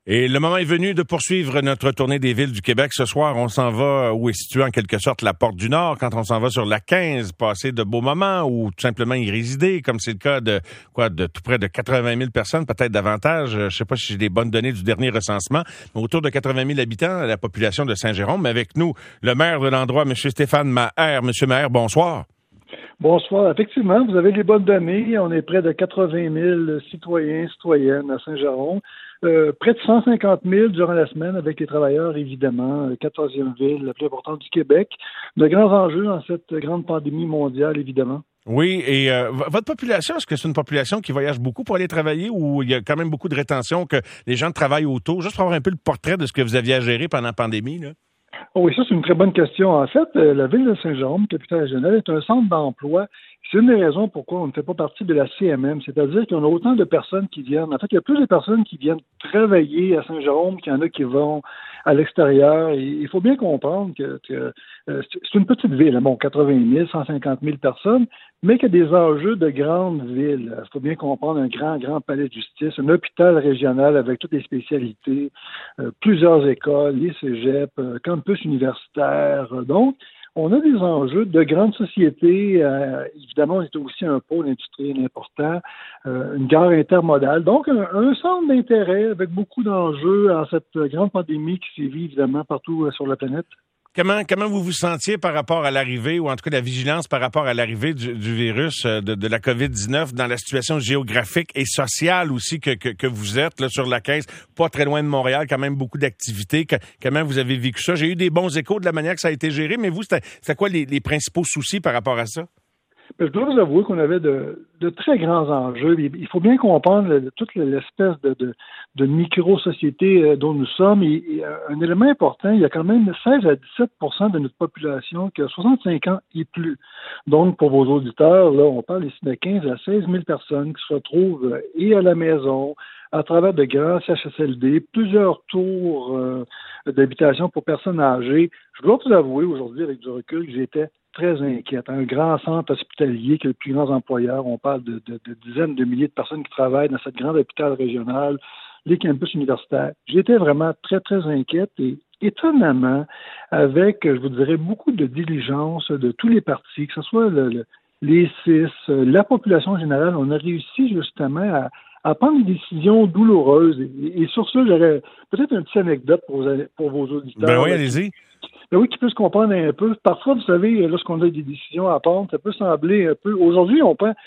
Et le moment est venu de poursuivre notre tournée des villes du Québec. Ce soir, on s'en va où est située en quelque sorte la Porte du Nord, quand on s'en va sur la 15, passer de beaux moments ou tout simplement y résider, comme c'est le cas de tout près de 80 000 personnes, peut-être davantage. Je sais pas si j'ai des bonnes données du dernier recensement, mais autour de 80 000 habitants, la population de Saint-Jérôme. Mais avec nous, le maire de l'endroit, M. Stéphane Maher. Monsieur Maher, bonsoir. Bonsoir. Effectivement, vous avez les bonnes données. On est près de 80 000 citoyens, citoyennes à Saint-Jérôme. Près de 150 000 durant la semaine avec les travailleurs, évidemment. 14e ville la plus importante du Québec. De grands enjeux dans cette grande pandémie mondiale, évidemment. Oui, et votre population, est-ce que c'est une population qui voyage beaucoup pour aller travailler ou il y a quand même beaucoup de rétention, que les gens travaillent autour? Juste pour avoir un peu le portrait de ce que vous aviez à gérer pendant la pandémie, là. Oh oui, ça, c'est une très bonne question. En fait, la ville de Saint-Jérôme, capitale régionale, est un centre d'emploi. C'est une des raisons pourquoi on ne fait pas partie de la CMM, c'est-à-dire qu'on a autant de personnes qui viennent. En fait, il y a plus de personnes qui viennent travailler à Saint-Jérôme qu'il y en a qui vont à l'extérieur. Et il faut bien comprendre que c'est une petite ville, bon, 80 000, 150 000 personnes, mais qu'il y a des enjeux de grande ville. Il faut bien comprendre un grand palais de justice, un hôpital régional avec toutes les spécialités, plusieurs écoles, les cégeps, campus universitaires. Donc, on a des enjeux de grandes sociétés. Évidemment, on est aussi un pôle industriel important, une gare intermodale. Donc, un centre d'intérêt avec beaucoup d'enjeux en cette grande pandémie qui sévit évidemment partout sur la planète. Comment vous vous sentiez par rapport à l'arrivée, ou en tout cas la vigilance par rapport à l'arrivée du virus de la COVID-19 dans la situation géographique et sociale aussi que vous êtes là sur la 15, pas très loin de Montréal, quand même beaucoup d'activités. Comment vous avez vécu ça? J'ai eu des bons échos de la manière que ça a été géré, mais vous, c'était quoi les principaux soucis par rapport à ça? Je dois vous avouer qu'on avait de très grands enjeux. Il faut bien comprendre toute l'espèce de micro-société dont nous sommes. Et un élément important, il y a quand même 16 à 17 de notre population qui a 65 ans et plus. Donc, pour vos auditeurs, là, on parle ici de 15 à 16 000 personnes qui se retrouvent et à la maison, à travers de grands CHSLD, plusieurs tours d'habitation pour personnes âgées. Je dois vous avouer aujourd'hui, avec du recul, que j'étais très inquiète. Un grand centre hospitalier qui est le plus grand employeur. On parle de dizaines de milliers de personnes qui travaillent dans cette grande hôpital régional, les campus universitaires. J'étais vraiment très, très inquiète et étonnamment, avec, je vous dirais, beaucoup de diligence de tous les partis, que ce soit les CIS, la population générale, on a réussi justement à prendre des décisions douloureuses. Et sur ça, j'aurais peut-être une petite anecdote pour vos auditeurs. Ben oui, allez-y. Ben oui, qui peut se comprendre un peu. Parfois, vous savez, lorsqu'on a des décisions à prendre, ça peut sembler un peu... Aujourd'hui,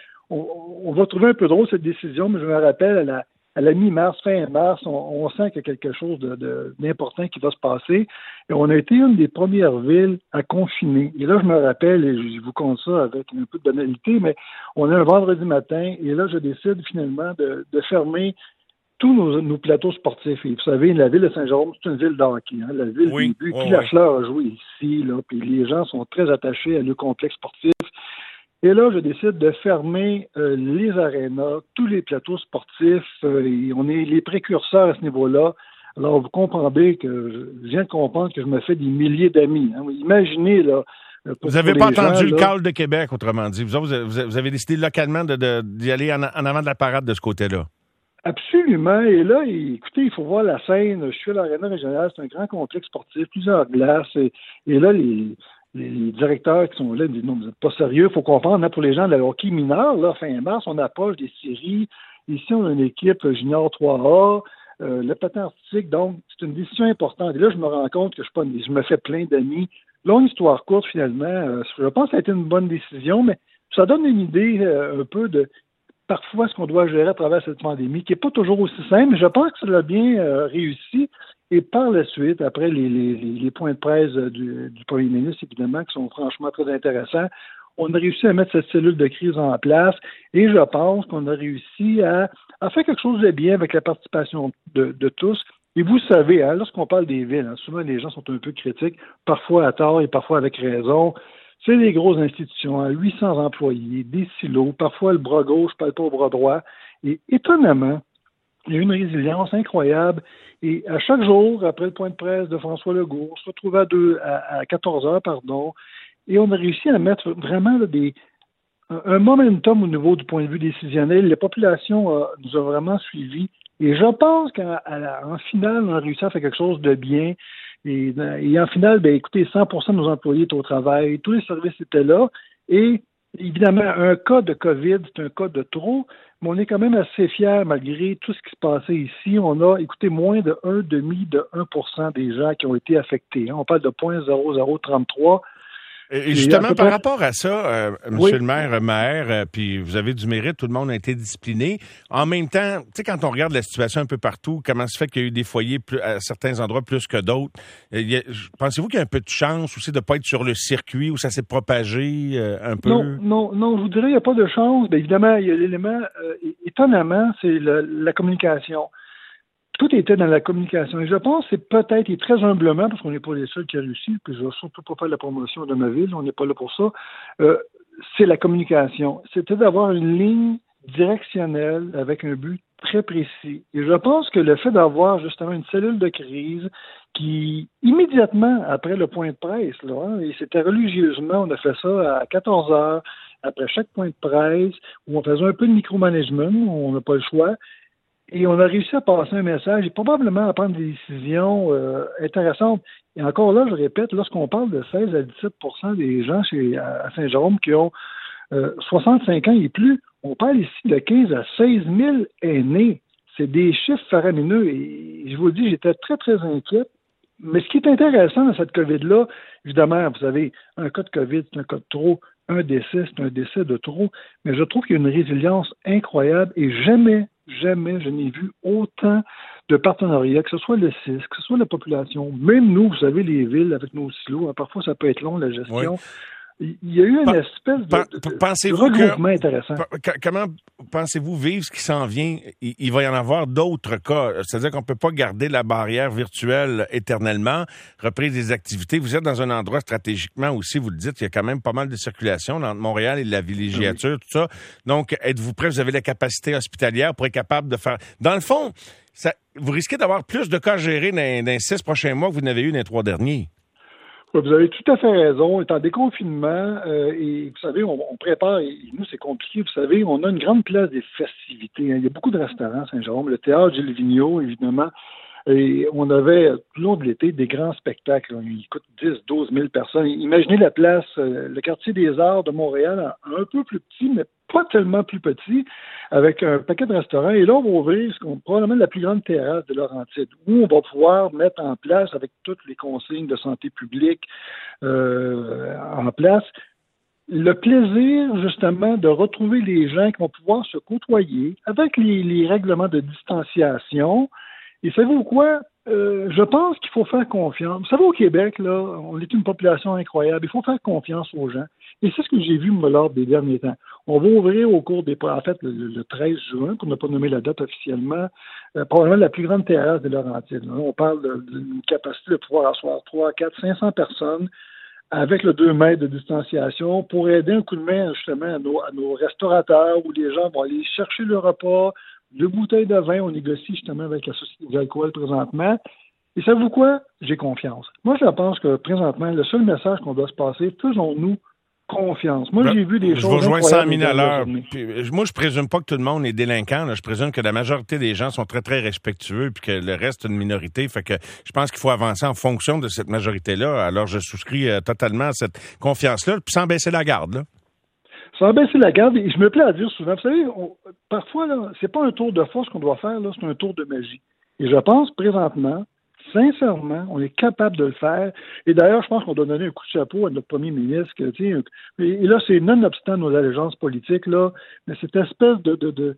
on va trouver un peu drôle cette décision, mais je me rappelle, à la mi-mars, fin mars, on sent qu'il y a quelque chose d'important qui va se passer. Et on a été une des premières villes à confiner. Et là, je me rappelle, et je vous compte ça avec un peu de banalité, mais on est un vendredi matin, et là, je décide finalement de fermer tous nos plateaux sportifs. Et vous savez, la ville de Saint-Jérôme, c'est une ville de hockey. Hein? La ville oui, du but. Oui, Puis la Fleur a joué ici, là, puis les gens sont très attachés à nos complexes sportifs. Et là, je décide de fermer les arénas, tous les plateaux sportifs, et on est les précurseurs à ce niveau-là. Alors, vous comprendrez que je viens de comprendre que je me fais des milliers d'amis. Hein? Imaginez, là. Vous n'avez pas entendu le call de Québec, autrement dit. Vous avez décidé localement d'y aller en avant de la parade de ce côté-là. Absolument. Et là, écoutez, il faut voir la scène. Je suis à l'Aréna régionale, c'est un grand complexe sportif, plusieurs glaces. Et là, les directeurs qui sont là disent non, vous n'êtes pas sérieux. Il faut comprendre, hein, pour les gens de la hockey mineur, là, fin mars, on approche des séries. Ici, on a une équipe junior 3A, le patin artistique. Donc, c'est une décision importante. Et là, je me rends compte que je me fais plein d'amis. Longue histoire courte, finalement. Je pense que ça a été une bonne décision, mais ça donne une idée un peu de parfois ce qu'on doit gérer à travers cette pandémie, qui n'est pas toujours aussi simple, mais je pense que ça l'a bien réussi. Et par la suite, après les points de presse du premier ministre, évidemment, qui sont franchement très intéressants, on a réussi à mettre cette cellule de crise en place et je pense qu'on a réussi à faire quelque chose de bien avec la participation de tous. Et vous savez, hein, lorsqu'on parle des villes, hein, souvent les gens sont un peu critiques, parfois à tort et parfois avec raison. C'est des grosses institutions, hein, 800 employés, des silos, parfois le bras gauche parle pas au bras droit. Et étonnamment, il y a une résilience incroyable. Et à chaque jour, après le point de presse de François Legault, on se retrouvait à 14 heures, et on a réussi à mettre vraiment un momentum au niveau du point de vue décisionnel. La population nous a vraiment suivis Et je pense qu'en finale, on a réussi à faire quelque chose de bien. Et en finale, ben, écoutez, 100% de nos employés étaient au travail, tous les services étaient là. Et évidemment, un cas de COVID, c'est un cas de trop, mais on est quand même assez fiers malgré tout ce qui se passait ici. On a, écoutez, moins de 1,5% des gens qui ont été affectés. On parle de 0,0033. Et justement, par rapport à ça, Oui. Monsieur le maire, puis vous avez du mérite, tout le monde a été discipliné. En même temps, tu sais, quand on regarde la situation un peu partout, comment se fait qu'il y a eu des foyers à certains endroits plus que d'autres? Pensez-vous qu'il y a un peu de chance aussi de ne pas être sur le circuit où ça s'est propagé un peu? Non, je vous dirais, il n'y a pas de chance. Bien, évidemment, il y a l'élément, étonnamment, c'est la communication. Tout était dans la communication. Et je pense que c'est peut-être, et très humblement, parce qu'on n'est pas les seuls qui a réussi, puis je ne vais surtout pas faire la promotion de ma ville, on n'est pas là pour ça, c'est la communication. C'était d'avoir une ligne directionnelle avec un but très précis. Et je pense que le fait d'avoir justement une cellule de crise qui, immédiatement après le point de presse, là, et c'était religieusement, on a fait ça à 14 heures, après chaque point de presse, où on faisait un peu de micromanagement, où on n'a pas le choix, et on a réussi à passer un message et probablement à prendre des décisions intéressantes. Et encore là, je répète, lorsqu'on parle de 16 à 17% des gens à Saint-Jérôme qui ont 65 ans et plus, on parle ici de 15 à 16 000 aînés. C'est des chiffres faramineux. Et je vous le dis, j'étais très, très inquiet. Mais ce qui est intéressant dans cette COVID-là, évidemment, vous savez, un cas de COVID, c'est un cas de trop. Un décès, c'est un décès de trop. Mais je trouve qu'il y a une résilience incroyable et jamais je n'ai vu autant de partenariats, que ce soit le CIS, que ce soit la population, même nous, vous savez, les villes avec nos silos, parfois ça peut être long, la gestion. Oui. Il y a eu une espèce de regroupement intéressant. Comment pensez-vous vivre ce qui s'en vient? Il va y en avoir d'autres cas. C'est-à-dire qu'on ne peut pas garder la barrière virtuelle éternellement. Reprise des activités. Vous êtes dans un endroit stratégiquement aussi, vous le dites, il y a quand même pas mal de circulation entre Montréal et la villégiature, tout ça. Donc, êtes-vous prêt? Vous avez la capacité hospitalière pour être capable de faire... Dans le fond, vous risquez d'avoir plus de cas gérés dans les 6 prochains mois que vous n'avez eu dans les 3 derniers. Vous avez tout à fait raison. On est en déconfinement et vous savez, on prépare, et nous, c'est compliqué. Vous savez, on a une grande place des festivités. Il y a beaucoup de restaurants à Saint-Jérôme, le théâtre Gilles Vigneault, évidemment. Et on avait, tout le long de l'été, des grands spectacles. Il coûte 10, 12 000 personnes. Imaginez la place, le quartier des Arts de Montréal, un peu plus petit, mais pas tellement plus petit, avec un paquet de restaurants. Et là, on va ouvrir probablement la plus grande terrasse de Laurentides, où on va pouvoir mettre en place, avec toutes les consignes de santé publique en place, le plaisir, justement, de retrouver les gens qui vont pouvoir se côtoyer avec les règlements de distanciation. Et savez-vous quoi? Je pense qu'il faut faire confiance. Vous savez, au Québec, là, on est une population incroyable. Il faut faire confiance aux gens. Et c'est ce que j'ai vu lors des derniers temps. On va ouvrir au cours en fait, le 13 juin, qu'on n'a pas nommé la date officiellement, probablement la plus grande terrasse de Laurentides. Là, on parle d'une capacité de pouvoir asseoir 3, 4, 500 personnes avec le 2 mètres de distanciation pour aider un coup de main, justement, à nos restaurateurs où les gens vont aller chercher le repas, 2 bouteilles de vin, on négocie justement avec la Société des alcools présentement. Et savez-vous quoi? J'ai confiance. Moi, je pense que présentement, le seul message qu'on doit se passer, faisons-nous confiance. Moi, j'ai vu des choses. Je vous rejoins 100 000 à l'heure. Moi, je présume pas que tout le monde est délinquant. Là. Je présume que la majorité des gens sont très, très respectueux puis que le reste est une minorité. Fait que je pense qu'il faut avancer en fonction de cette majorité-là. Alors, je souscris totalement à cette confiance-là, puis sans baisser la garde, là. Sans baisser la garde, et je me plais à dire souvent, vous savez, parfois, là, c'est pas un tour de force qu'on doit faire, là, c'est un tour de magie. Et je pense, présentement, sincèrement, on est capable de le faire. Et d'ailleurs, je pense qu'on doit donner un coup de chapeau à notre premier ministre. Et là, c'est nonobstant nos allégeances politiques, là, mais cette espèce de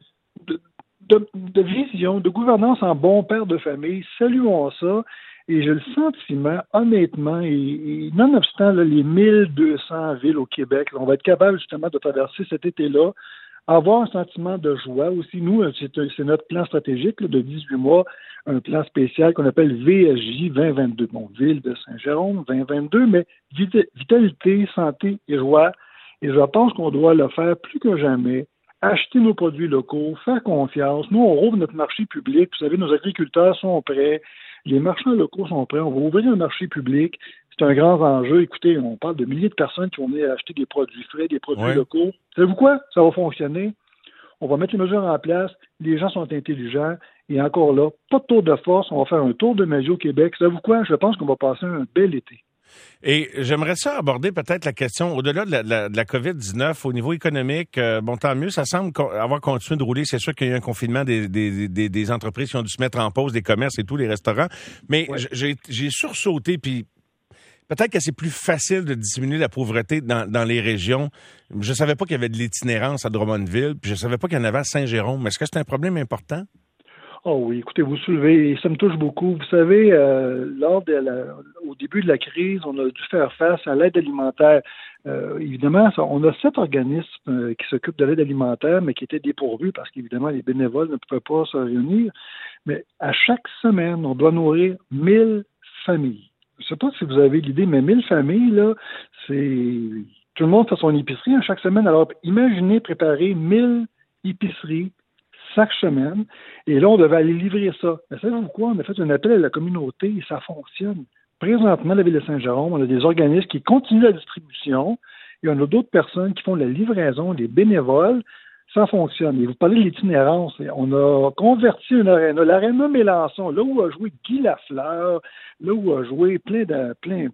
vision, de gouvernance en bon père de famille, saluons ça. Et j'ai le sentiment, honnêtement, et nonobstant là, les 1200 villes au Québec, là, on va être capable justement de traverser cet été-là, avoir un sentiment de joie aussi. Nous, c'est notre plan stratégique là, de 18 mois, un plan spécial qu'on appelle VSJ 2022. Bon, Ville de Saint-Jérôme 2022, mais vitalité, santé et joie. Et je pense qu'on doit le faire plus que jamais. Acheter nos produits locaux, faire confiance. Nous, on rouvre notre marché public. Vous savez, nos agriculteurs sont prêts. Les marchands locaux sont prêts. On va ouvrir un marché public. C'est un grand enjeu. Écoutez, on parle de milliers de personnes qui vont venir acheter des produits frais, des produits locaux. Savez-vous quoi? Ça va fonctionner. On va mettre les mesures en place. Les gens sont intelligents. Et encore là, pas de tour de force, on va faire un tour de magie au Québec. Savez-vous quoi? Je pense qu'on va passer un bel été. Et j'aimerais ça aborder peut-être la question, au-delà de la COVID-19, au niveau économique, bon, tant mieux, ça semble avoir continué de rouler. C'est sûr qu'il y a eu un confinement des entreprises qui ont dû se mettre en pause, des commerces et tout, les restaurants. Mais ouais. J'ai sursauté, puis peut-être que c'est plus facile de diminuer la pauvreté dans les régions. Je savais pas qu'il y avait de l'itinérance à Drummondville, puis je savais pas qu'il y en avait à Saint-Jérôme. Est-ce que c'est un problème important? Oh oui, écoutez, vous soulevez, et ça me touche beaucoup. Vous savez, au début de la crise, on a dû faire face à l'aide alimentaire. Évidemment, on a 7 organismes qui s'occupent de l'aide alimentaire, mais qui étaient dépourvus parce qu'évidemment, les bénévoles ne pouvaient pas se réunir. Mais à chaque semaine, on doit nourrir 1000 familles. Je ne sais pas si vous avez l'idée, mais 1000 familles, là, c'est... Tout le monde fait son épicerie à chaque semaine. Alors, imaginez préparer 1000 épiceries chaque semaine. Et là, on devait aller livrer ça. Mais savez-vous quoi? On a fait un appel à la communauté et ça fonctionne. Présentement, la Ville de Saint-Jérôme, on a des organismes qui continuent la distribution et on a d'autres personnes qui font la livraison, des bénévoles. Ça fonctionne. Et vous parlez de l'itinérance. On a converti une aréna. L'aréna Mélenchon, là où a joué Guy Lafleur, là où a joué plein de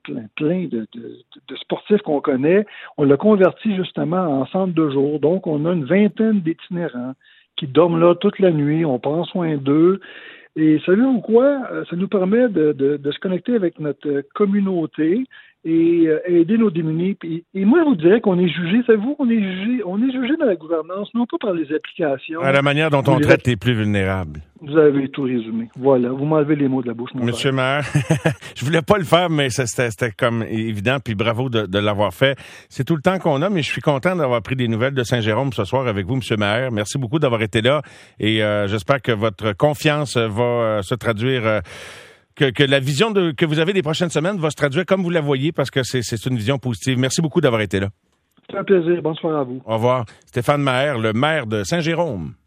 sportifs qu'on connaît, on l'a converti justement en centre de jour. Donc, on a une vingtaine d'itinérants qui dorment là toute la nuit, on prend soin d'eux. Et savez-vous quoi? Ça nous permet de se connecter avec notre communauté et aider nos démunis. Et moi, je vous dirais qu'on est jugé, savez-vous, on est jugé dans la gouvernance, non pas par les applications. À la manière dont on traite les plus vulnérables. Vous avez tout résumé. Voilà, vous m'enlevez les mots de la bouche, mon Monsieur le maire, je voulais pas le faire, mais c'était comme évident, puis bravo de l'avoir fait. C'est tout le temps qu'on a, mais je suis content d'avoir pris des nouvelles de Saint-Jérôme ce soir avec vous, Monsieur le maire. Merci beaucoup d'avoir été là et j'espère que votre confiance va se traduire... Que la vision que vous avez des prochaines semaines va se traduire comme vous la voyez, parce que c'est une vision positive. Merci beaucoup d'avoir été là. C'est un plaisir. Bonne soirée à vous. Au revoir. Stéphane Maher, le maire de Saint-Jérôme.